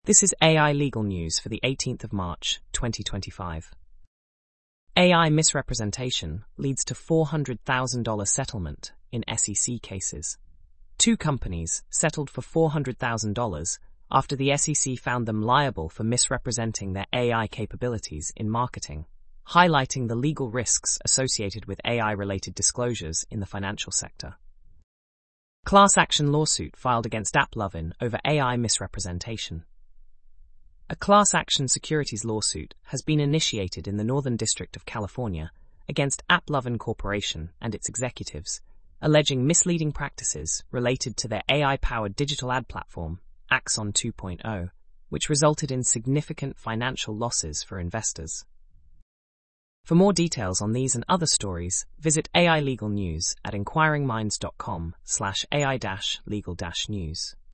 This is AI Legal News for the 18th of March, 2025. AI misrepresentation leads to $400,000 settlement in SEC cases. Two companies settled for $400,000 after the SEC found them liable for misrepresenting their AI capabilities in marketing, highlighting the legal risks associated with AI-related disclosures in the financial sector. Class action lawsuit filed against AppLovin over AI misrepresentation. A class action securities lawsuit has been initiated in the Northern District of California against AppLovin Corporation and its executives, alleging misleading practices related to their AI-powered digital ad platform, Axon 2.0, which resulted in significant financial losses for investors. For more details on these and other stories, visit AI Legal News at inquiringminds.com/AI-legal-news.